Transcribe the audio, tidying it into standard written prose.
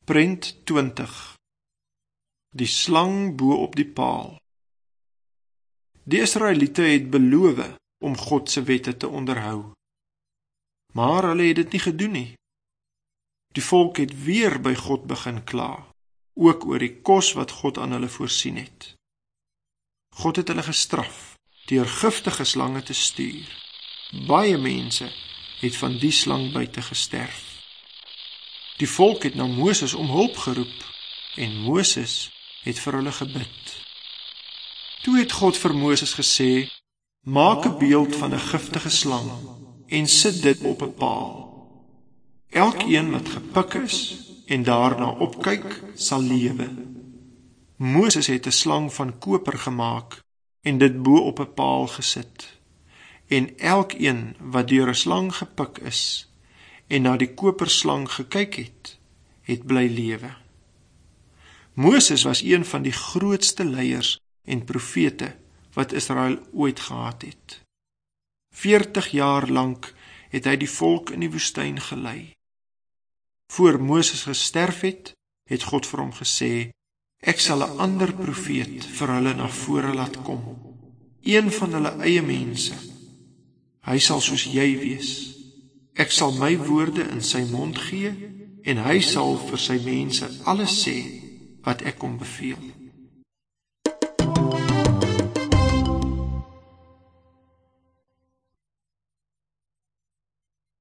Prent 20. Die slang bo op die paal. Die Israeliete het beloof om God se wette te onderhou. Maar hulle het dit nie gedoen nie. Die volk het weer by God begin kla, ook oor die kos wat God aan hulle voorsien het. God het hulle gestraf deur giftige slange te stuur. Baie mense het van die slangbyte gesterf. Die volk het na Moses om hulp geroep en Moses het vir hulle gebid. Toe het God vir Moses gesê, maak 'n beeld van 'n giftige slang en sit dit op 'n paal. Elkeen wat gepik is en daarna opkyk, sal lewe. Moses het 'n slang van koper gemaak en dit bo op 'n paal gesit. En elkeen wat deur 'n slang gepik is en na die koperslang gekyk het, het bly lewe. Moses was een van die grootste leiers en profete wat Israel ooit gehad het. 40 jaar lank het hy die volk in die woestyn gelei. Voor Moses gesterf het, het God vir hom gesê, ek sal 'n ander profeet vir hulle na vore laat kom, een van hulle eie mense. Hy sal soos jy wees. Ek sal my woorde in sy mond gee en hy sal vir sy mense alles sê wat ek hom beveel.